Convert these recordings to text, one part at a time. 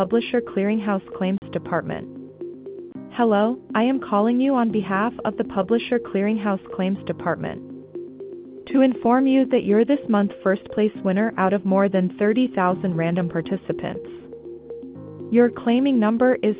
Publisher Clearinghouse Claims Department. Hello, I am calling you on behalf of the Publisher Clearinghouse Claims Department to inform you that you're this month's first place winner out of more than 30,000 random participants. Your claiming number is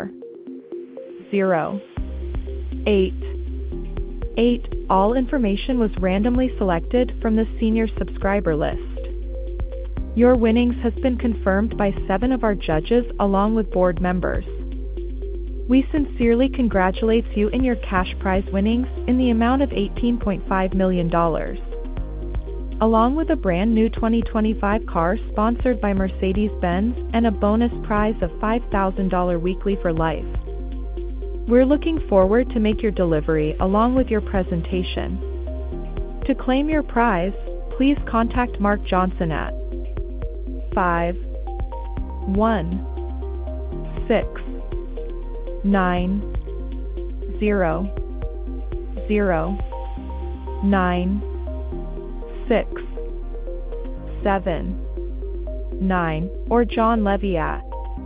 408. All information was randomly selected from the senior subscriber list. Your winnings has been confirmed by 7 of our judges along with board members. We sincerely congratulate you in your cash prize winnings in the amount of $18.5 million, along with a brand new 2025 car sponsored by Mercedes-Benz and a bonus prize of $5,000 weekly for life. We're looking forward to make your delivery along with your presentation. To claim your prize, please contact Mark Johnson at 517-009-679 or John Levy at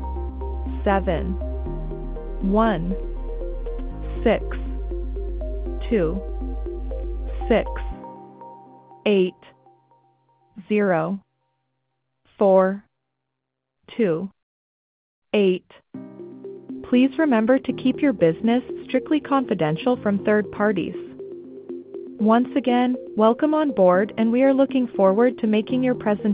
716-268-0428. Please remember to keep your business strictly confidential from third parties. Once again, welcome on board, and we are looking forward to making your presentation